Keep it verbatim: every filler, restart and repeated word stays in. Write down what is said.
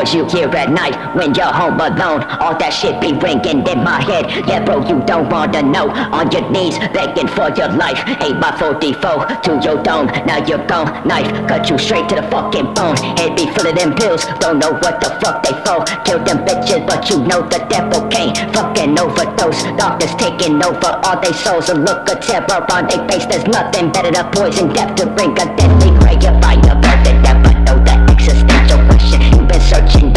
calls you here at night when you're home alone. All that shit be ringing in my head. Yeah bro, you don't wanna know. On your knees begging for your life. eight by forty-four to your dome. Now you're gone. Knife cut you straight to the fucking bone. Head be full of them pills, don't know what the fuck they for. Kill them bitches but you know the devil can't fucking overdose. Darkness taking over all they souls. A look of terror on their face. There's nothing better than poison death to bring a deadly ray of fire. But the devil know the existential question. You've been searching